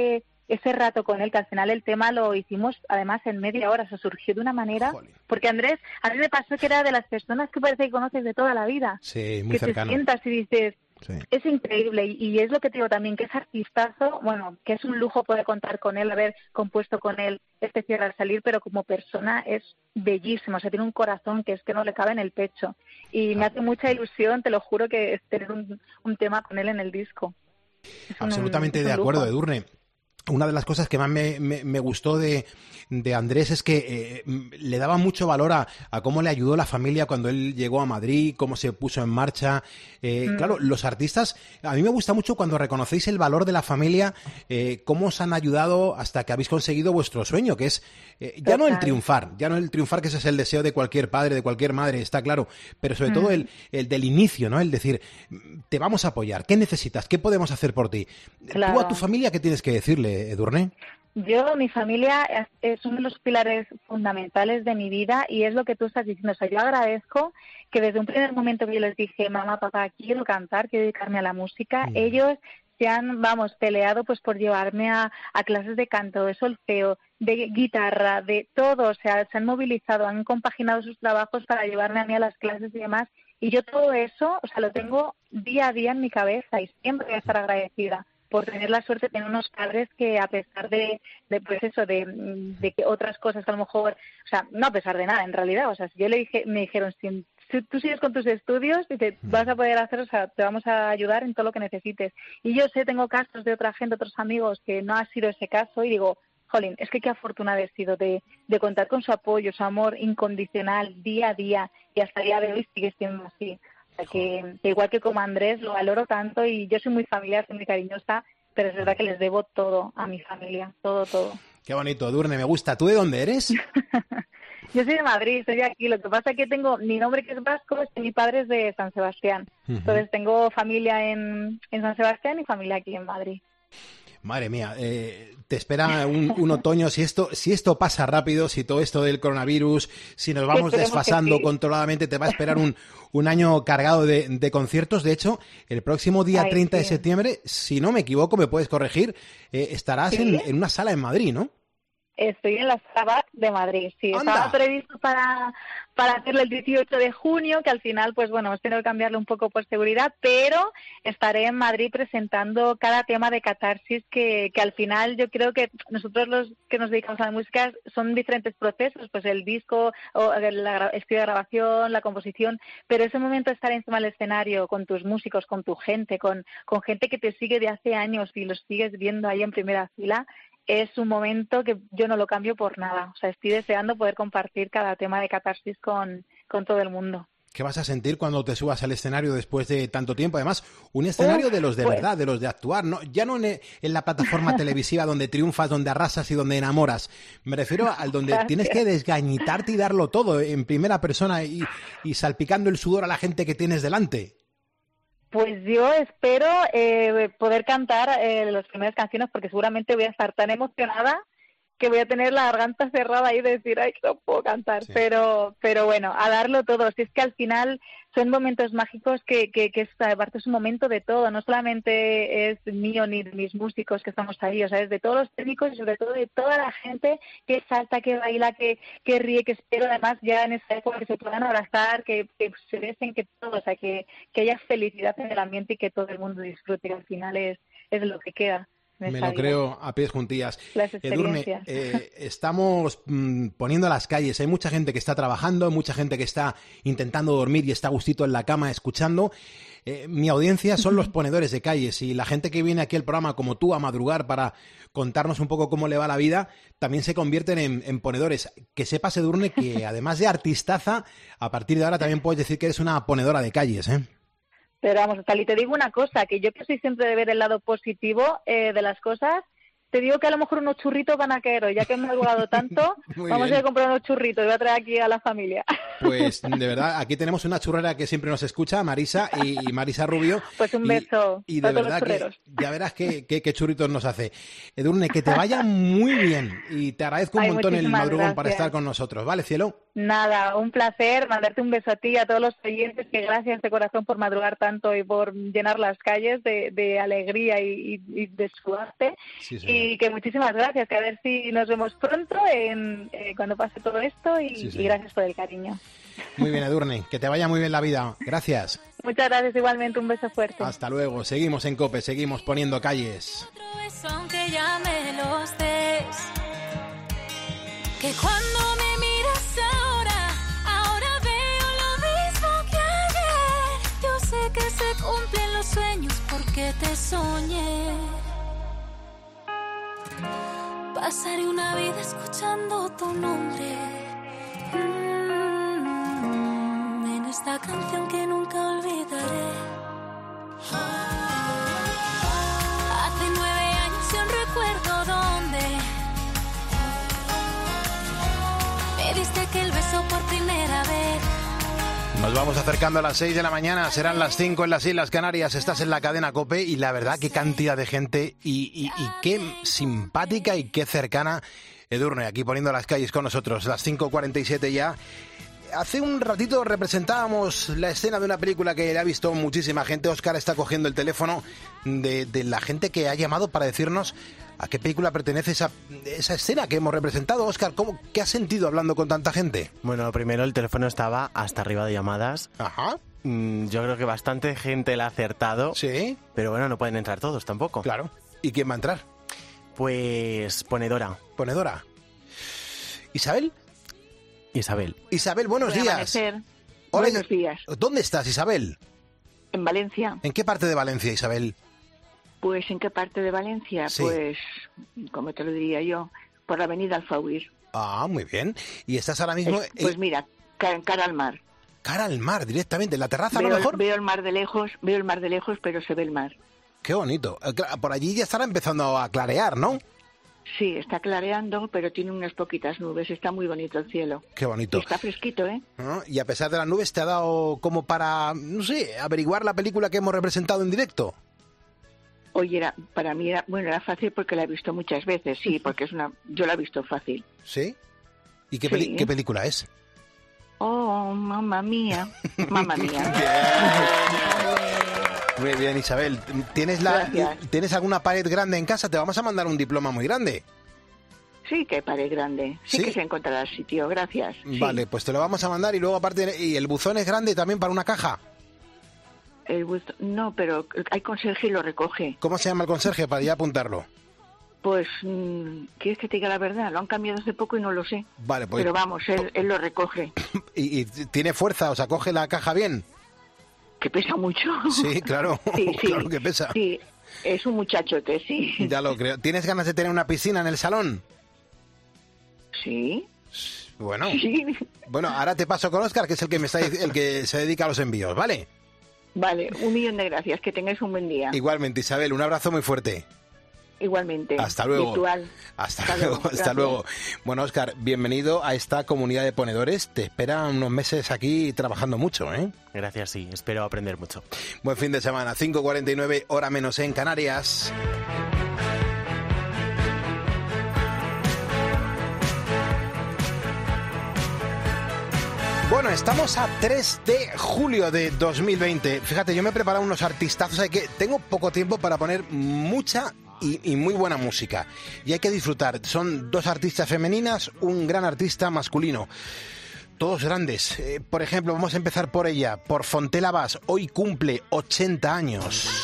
ese rato con él, que al final el tema lo hicimos además en media hora, se surgió de una manera, porque Andrés, a mí me pasó que era de las personas que parece que conoces de toda la vida, muy cercano. Te sientas y dices, es increíble, y es lo que te digo también, que es artistazo, bueno, que es un lujo poder contar con él, haber compuesto con él este Cierra al salir, pero como persona es bellísimo, o sea, tiene un corazón que es que no le cabe en el pecho, y me hace mucha ilusión, te lo juro, que es tener un tema con él en el disco. Absolutamente de acuerdo, Edurne. Una de las cosas que más me gustó de Andrés es que le daba mucho valor a cómo le ayudó la familia cuando él llegó a Madrid, cómo se puso en marcha. Claro, los artistas, a mí me gusta mucho cuando reconocéis el valor de la familia, cómo os han ayudado hasta que habéis conseguido vuestro sueño, que es ya no el triunfar, que ese es el deseo de cualquier padre, de cualquier madre, está claro, pero sobre todo el del inicio, ¿no? El decir, te vamos a apoyar, ¿qué necesitas? ¿Qué podemos hacer por ti? Tú a tu familia, ¿qué tienes que decirle, Edurne? Mi familia es uno de los pilares fundamentales de mi vida, y es lo que tú estás diciendo. O sea, yo agradezco que desde un primer momento que yo les dije, mamá, papá, quiero cantar, quiero dedicarme a la música, ellos se han, peleado pues por llevarme a clases de canto, de solfeo, de guitarra, de todo. O sea, se han movilizado, han compaginado sus trabajos para llevarme a mí a las clases y demás. Y yo todo eso, o sea, lo tengo día a día en mi cabeza, y siempre voy a estar agradecida por tener la suerte de tener unos padres que, a pesar de que otras cosas a lo mejor, o sea, no a pesar de nada en realidad, o sea, si yo me dijeron, si tú sigues con tus estudios y te vas a poder hacer, o sea, te vamos a ayudar en todo lo que necesites. Y yo tengo casos de otra gente, otros amigos, que no ha sido ese caso, y digo, jolín, es que qué afortunada he sido de contar con su apoyo, su amor incondicional día a día, y hasta el día de hoy sigue siendo así. O sea, que igual que como Andrés, lo valoro tanto, y yo soy muy familiar, soy muy cariñosa, pero es verdad que les debo todo a mi familia, todo. Qué bonito, Edurne, me gusta. ¿Tú de dónde eres? Yo soy de Madrid, soy de aquí. Lo que pasa es que tengo mi nombre, que es vasco, es que mi padre es de San Sebastián. Entonces tengo familia en San Sebastián y familia aquí en Madrid. Madre mía, te espera un otoño, si esto pasa rápido, si todo esto del coronavirus, si nos vamos desfasando controladamente, te va a esperar un año cargado de conciertos. De hecho, el próximo día 30 de septiembre, si no me equivoco, me puedes corregir, estarás en una sala en Madrid, ¿no? Estoy en la Sala de Madrid, sí. ¡Anda! Estaba previsto para hacerlo el 18 de junio, que al final, pues bueno, hemos tenido que cambiarlo un poco por seguridad, pero estaré en Madrid presentando cada tema de catarsis, que al final yo creo que nosotros los que nos dedicamos a la música son diferentes procesos, pues el disco, o el estudio de grabación, la composición, pero ese momento de estar encima del escenario con tus músicos, con tu gente, con gente que te sigue de hace años y los sigues viendo ahí en primera fila, es un momento que yo no lo cambio por nada. O sea, estoy deseando poder compartir cada tema de catarsis con todo el mundo. ¿Qué vas a sentir cuando te subas al escenario después de tanto tiempo? Además, un escenario de los de verdad, de los de actuar, ¿no? Ya no en la plataforma televisiva donde triunfas, donde arrasas y donde enamoras. Me refiero al donde tienes que desgañitarte y darlo todo en primera persona y salpicando el sudor a la gente que tienes delante. Pues yo espero poder cantar las primeras canciones, porque seguramente voy a estar tan emocionada que voy a tener la garganta cerrada y decir, ay, que no puedo cantar, sí. pero bueno, a darlo todo. Si es que al final son momentos mágicos que aparte es un momento de todo, no solamente es mío ni de mis músicos que estamos ahí, o sea, es de todos los técnicos y sobre todo de toda la gente que salta, que baila, que ríe, que espero además ya en esa época que se puedan abrazar, que se besen, que todo, o sea, que haya felicidad en el ambiente y que todo el mundo disfrute, que al final es lo que queda. Me lo creo a pies juntillas. Edurne, estamos poniendo las calles. Hay mucha gente que está trabajando, hay mucha gente que está intentando dormir y está a gustito en la cama escuchando. Mi audiencia son los ponedores de calles y la gente que viene aquí al programa como tú a madrugar para contarnos un poco cómo le va la vida, también se convierten en ponedores. Que sepas, Edurne, que además de artistaza, a partir de ahora también puedes decir que eres una ponedora de calles, ¿eh? Pero vamos, Tali, te digo una cosa, que yo que soy siempre de ver el lado positivo de las cosas, te digo que a lo mejor unos churritos van a caer hoy, ya que me he jugado tanto, vamos a ir a comprar unos churritos y voy a traer aquí a la familia. Pues de verdad, aquí tenemos una churrera que siempre nos escucha, Marisa y Marisa Rubio. Pues un beso. Y de verdad que ya verás qué churritos nos hace. Edurne, que te vaya muy bien y te agradezco un montón el madrugón para estar con nosotros, ¿vale, cielo? Nada, un placer, mandarte un beso a ti y a todos los oyentes, que gracias de corazón por madrugar tanto y por llenar las calles de alegría y de su arte. Sí, y que muchísimas gracias, que a ver si nos vemos pronto cuando pase todo esto y gracias por el cariño. Muy bien, Edurne, que te vaya muy bien la vida. Gracias. Muchas gracias, igualmente, un beso fuerte. Hasta luego, seguimos en COPE, seguimos poniendo calles. Otro beso, aunque ya me los des, que cuando me miras ahora veo lo mismo que ayer. Yo sé que se cumplen los sueños porque te soñé. Pasaré una vida escuchando tu nombre en esta canción que nunca olvidaré. Hace 9 años y aún recuerdo dónde me diste aquel beso por primera vez. Nos vamos acercando a las 6 de la mañana, serán las 5 en las Islas Canarias, estás en la cadena COPE y la verdad qué cantidad de gente y qué simpática y qué cercana Edurne, aquí poniendo las calles con nosotros, las 5:47 ya. Hace un ratito representábamos la escena de una película que ha visto muchísima gente. Óscar está cogiendo el teléfono de la gente que ha llamado para decirnos a qué película pertenece esa escena que hemos representado. Óscar, ¿qué has sentido hablando con tanta gente? Bueno, primero el teléfono estaba hasta arriba de llamadas. Ajá. Yo creo que bastante gente la ha acertado. Sí. Pero bueno, no pueden entrar todos tampoco. Claro. ¿Y quién va a entrar? Pues ponedora. ¿Ponedora? ¿Isabel? Isabel, buenos días. Hola, buenos días. ¿Dónde estás, Isabel? En Valencia. ¿En qué parte de Valencia, Isabel? Pues, ¿en qué parte de Valencia? Sí. Pues, ¿cómo te lo diría yo? Por la avenida Alfauir. Ah, muy bien. ¿Y estás ahora mismo...? Pues mira, cara al mar. Cara al mar, directamente, en la terraza a lo mejor. Veo el mar de lejos, pero se ve el mar. Qué bonito. Por allí ya estará empezando a clarear, ¿no? Sí, está clareando, pero tiene unas poquitas nubes. Está muy bonito el cielo. Qué bonito. Y está fresquito, ¿eh? ¿No? Y a pesar de las nubes, ¿te ha dado como para, no sé, averiguar la película que hemos representado en directo? Oye, para mí era fácil porque la he visto muchas veces, sí, porque yo la he visto fácil. ¿Sí? ¿Y qué película es? Oh, mamma mía. Mamma mía. Muy bien, Isabel. ¿Tienes alguna pared grande en casa? Te vamos a mandar un diploma muy grande. Sí, que pared grande. Sí que se encontrará el sitio, gracias. Vale, pues te lo vamos a mandar y luego aparte... ¿Y el buzón es grande también para una caja? No, pero hay conserje y lo recoge. ¿Cómo se llama el conserje para ya apuntarlo? Pues, ¿quieres que te diga la verdad? Lo han cambiado hace poco y no lo sé. Vale, pues... Pero vamos, él lo recoge. ¿Y tiene fuerza? O sea, ¿coge la caja bien? Que pesa mucho. Sí, claro. Sí, claro que pesa. Sí, es un muchachote, sí. Ya lo creo. ¿Tienes ganas de tener una piscina en el salón? Sí. Bueno, Sí. bueno, ahora te paso con Óscar, que es el que el que se dedica a los envíos, ¿vale? Vale, 1.000.000 de gracias. Que tengáis un buen día. Igualmente, Isabel, un abrazo muy fuerte. Igualmente. Hasta luego. Virtual. Hasta luego. Bueno, Óscar, bienvenido a esta comunidad de ponedores. Te esperan unos meses aquí trabajando mucho, ¿eh? Gracias, sí. Espero aprender mucho. Buen fin de semana. 5:49, hora menos en Canarias. Bueno, estamos a 3 de julio de 2020. Fíjate, yo me he preparado unos artistazos. Tengo poco tiempo para poner mucha y muy buena música. Y hay que disfrutar. Son 2 artistas femeninas, un gran artista masculino. Todos grandes. Por ejemplo, vamos a empezar por ella, por Fontella Bass. Hoy cumple 80 años.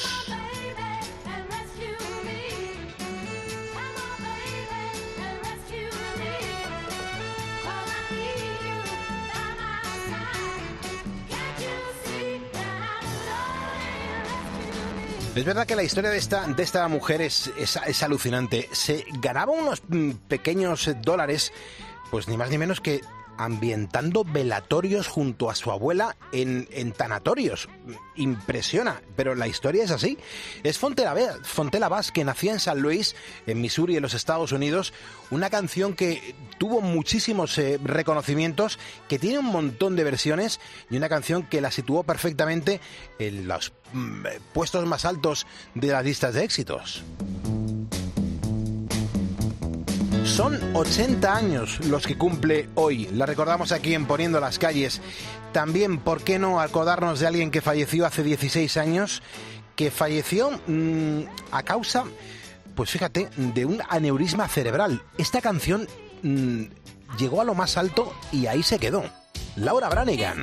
Es verdad que la historia de esta mujer es alucinante. Se ganaba unos pequeños dólares, pues ni más ni menos que ambientando velatorios junto a su abuela en tanatorios. Impresiona, pero la historia es así. Es Fontella Bass, que nacía en San Luis, en Missouri, en los Estados Unidos. Una canción que tuvo muchísimos reconocimientos, que tiene un montón de versiones, y una canción que la situó perfectamente en los puestos más altos de las listas de éxitos. Son 80 años los que cumple hoy. La recordamos aquí en Poniendo las Calles. También, ¿por qué no acordarnos de alguien que falleció hace 16 años? Que falleció a causa, pues fíjate, de un aneurisma cerebral. Esta canción llegó a lo más alto y ahí se quedó. Laura Branigan.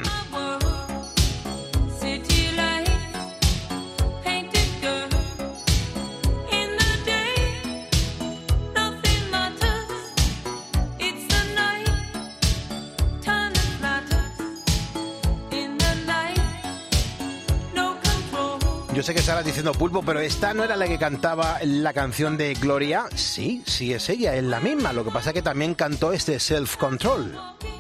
Yo sé que estarás diciendo, Pulpo, pero esta no era la que cantaba la canción de Gloria. Sí, es ella, es la misma. Lo que pasa es que también cantó este Self Control.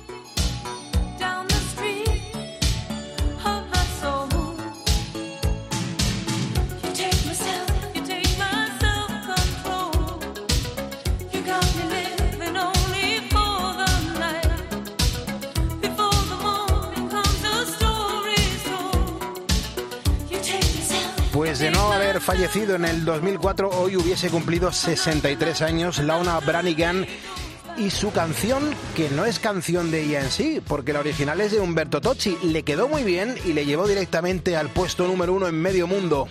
Pues de no haber fallecido en el 2004, hoy hubiese cumplido 63 años Laura Branigan y su canción, que no es canción de ella en sí, porque la original es de Umberto Tocci. Le quedó muy bien y le llevó directamente al puesto número 1 en medio mundo.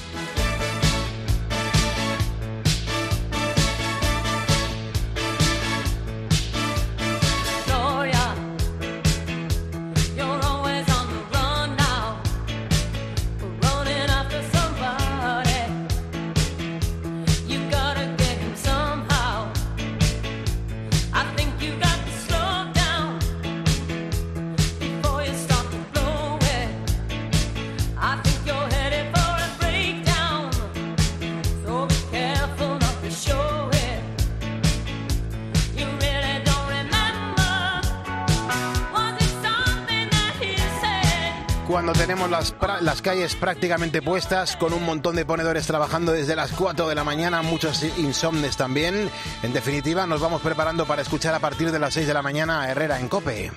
Cuando tenemos las calles prácticamente puestas, con un montón de ponedores trabajando desde las 4 de la mañana, muchos insomnes también. En definitiva, nos vamos preparando para escuchar a partir de las 6 de la mañana a Herrera en COPE.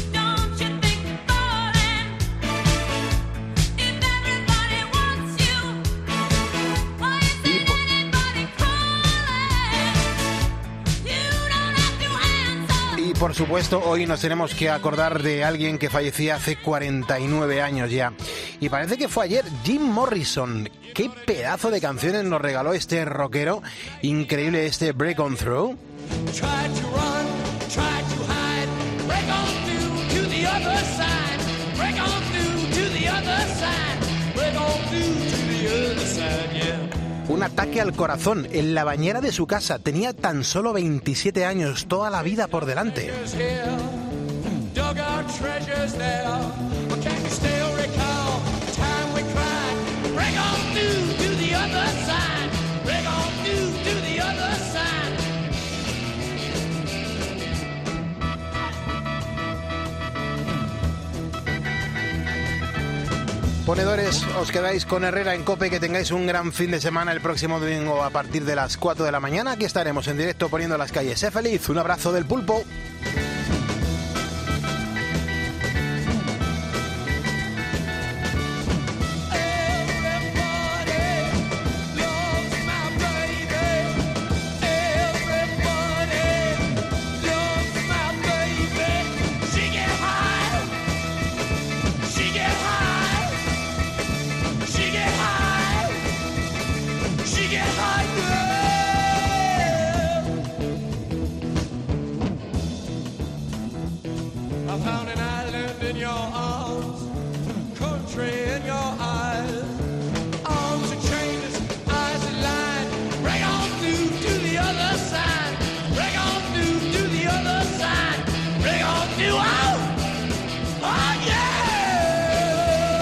Por supuesto, hoy nos tenemos que acordar de alguien que fallecía hace 49 años ya. Y parece que fue ayer, Jim Morrison. Qué pedazo de canciones nos regaló este rockero. Increíble este Break On Through. Un ataque al corazón en la bañera de su casa. Tenía tan solo 27 años, toda la vida por delante. Ponedores, os quedáis con Herrera en COPE, que tengáis un gran fin de semana el próximo domingo a partir de las 4 de la mañana. Aquí estaremos en directo poniendo las calles. Sé feliz, un abrazo del pulpo. I found an island in your arms, country in your eyes. Arms are chainless, eyes are lined. Break on through to the other side. Break on through to the other side. Break on through, oh, oh yeah!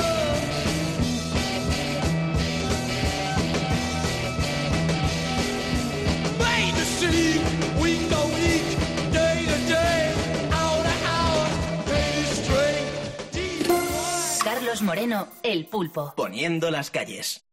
Made to see, week to week, day to day. Carlos Moreno, El Pulpo. Poniendo las calles.